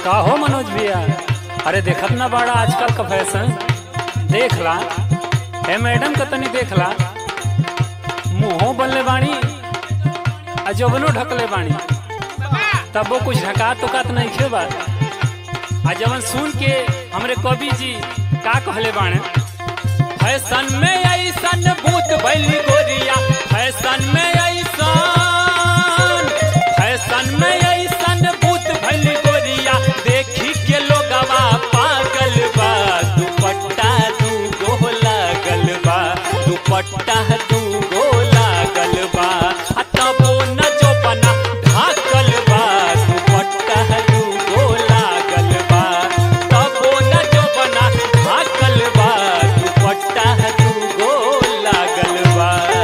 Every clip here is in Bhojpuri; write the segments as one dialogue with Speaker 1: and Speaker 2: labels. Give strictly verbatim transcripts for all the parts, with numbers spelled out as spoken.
Speaker 1: का हो मनोज भैया? अरे देखत ना बाड़ा आजकल का फैशन, देख ला हे मैडम का तनी देख ला, मुँहों बनले बाणी आ जबनो ढकले बाणी, तब वो कुछ ढका तो कात नहीं खे बा। आ जवन सुन के हमरे कवि जी का कहले बाणे, फैशन में ऐसन भूत भइली गोरिया, फैशन में ऐसन फैशन में ऐसन भूत भइली गोरिया, देखी के लोगवा पागल बा, दुपट्टा दू गो लागल बा, दुपट्टा दू गो लागल बा, तबो न जो बना ढाकल बा, दुपट्टा दू गो लागल बा, तबो न जो बना ढाकल बा, दुपट्टा दू गो लागल बा।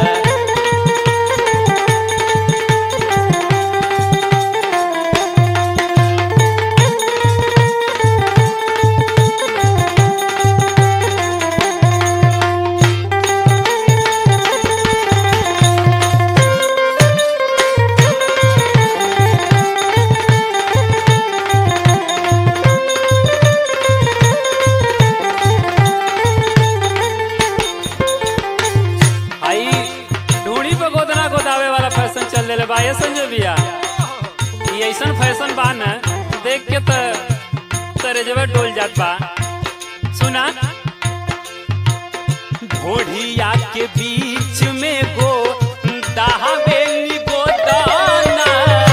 Speaker 1: बा ये संजय भैया, ये ऐसा फैशन बा न देख के तो तेरे जब डोल जात बा। सुना, ढोढ़िया के बीच में गो दाहवेली गोदाना,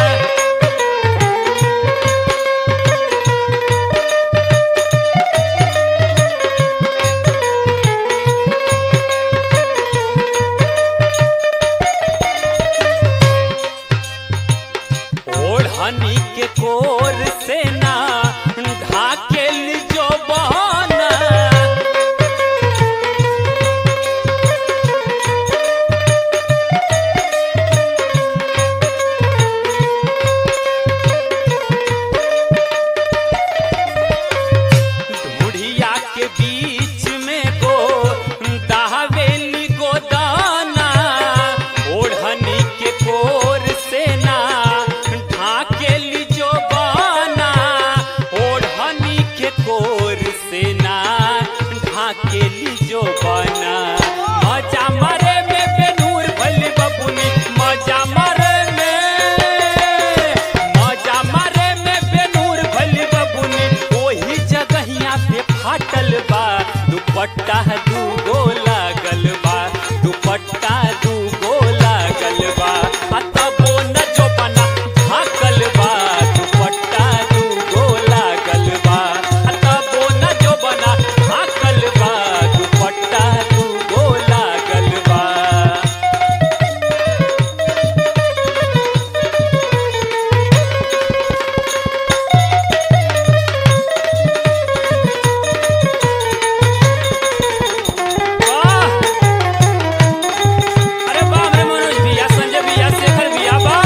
Speaker 1: ओढ़नी के कोर से ना ढाकेल जो बहाना, ढूढ़िया के बीच में गो दाहवेली गोदाना, ओढ़नी के कोर से ना ढाकेली जो बाना, ओढ़नी के कोर से ना ढाकेली जो बाना, मजा मारे में बेनूर भली बबुनी, मजा मारे में मजा मारे में बेनूर भली बबुनी, वही जगहिया पे फाटल बा, दुपट्टा दू गो लागल बा, दुपट्टा दू गो लागल बा, तबो न जो बना ढाकल बा, दुपट्टा दू गो लागल बा, तबो न जो बना ढाकल बा, दुपट्टा दू गो लागल बा। वाह! अरे बाप रे मनोज भैया, संजय भैया, शेखर भैया, वाह!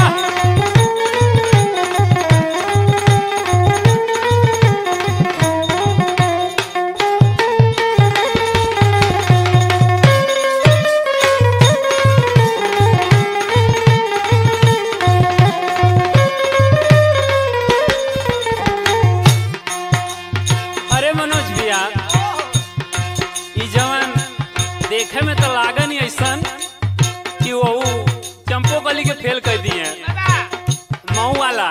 Speaker 1: अरे मनोज भैया, ई जवन देखे में तो लागन ही ऐसन कि वो चंपो कली के फेल कर दिए मऊ वाला।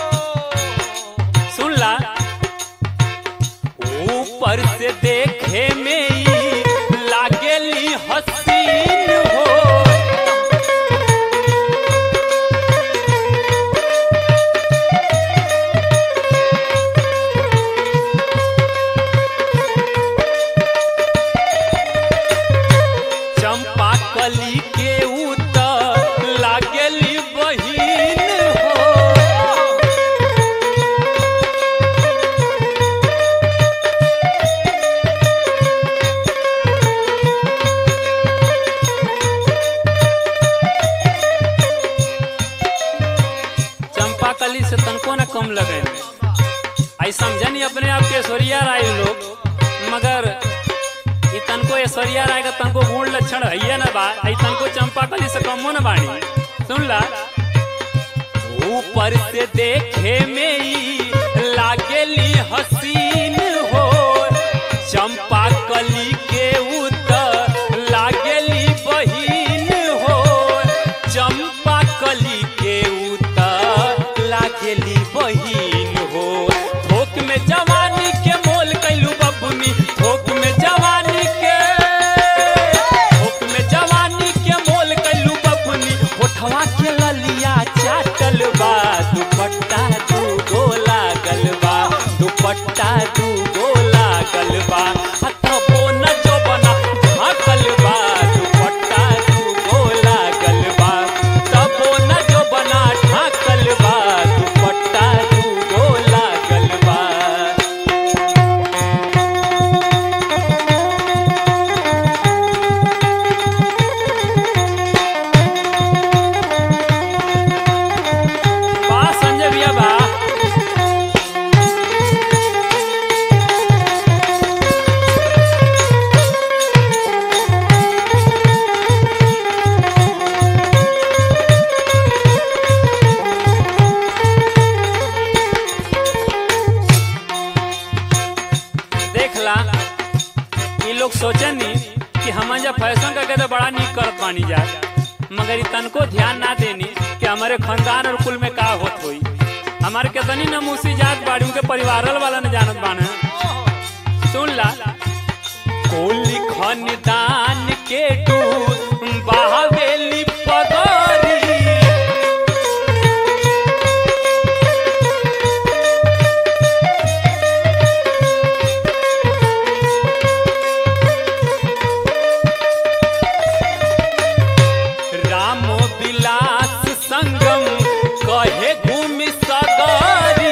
Speaker 1: सुन ला, ऊपर से देखे में ही लागेली हसीन हो, चंपा कली के उतर लागेली बहिन हो, चंपा कली से तनको न कम लगे। आई समझनी अपने आप के ऐश्वर्या राय लोग, मगर ई तनको ऐश्वर्या राय का तनको गुण लक्षण है ना बा, आई तनको चंपा कली से कमो न बाणी। सुन ला, ऊपर से देखे में ही लागेली थोक में जवानी के मोल कैलू बबुनी थोक में जवानी के थोक में जवानी के मोल कैलू बबुनी होठवा के ललिया चाटल बा दुपट्टा दू गो लागल बा दुपट्टा दू गो लागल बा हथबो न जो बना ढाकल बा दुपट्टा दू गो लागल बा तबो न जो बना ढाकल बा दुपट्टा दू गो लागल बा। बा संजय भैया बा देखला ये लोग सोचनी कि हम जब फैशन करके तो बड़ा नीक करत बानी जा मगर तनको ध्यान ना देनी कि हमारे खानदान और कुल में का होत होई हमारे कितनी नमूसी जात बाड़ी उनके परिवार वाला न जानत बाना सुन ला कोली खानदान के टू बाहवेली पगरी राम विलास संगम कहे घूमि सगरी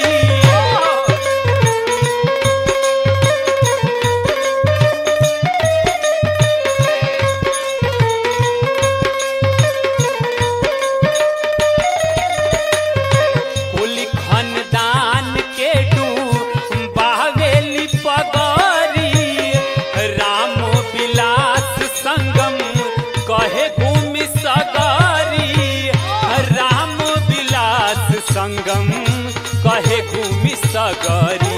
Speaker 1: कुली खानदान के डू बाहवेली पगरी राम विलास संगम कहे घूमि सगरी राम विलास संगम कहे घूमि सगरी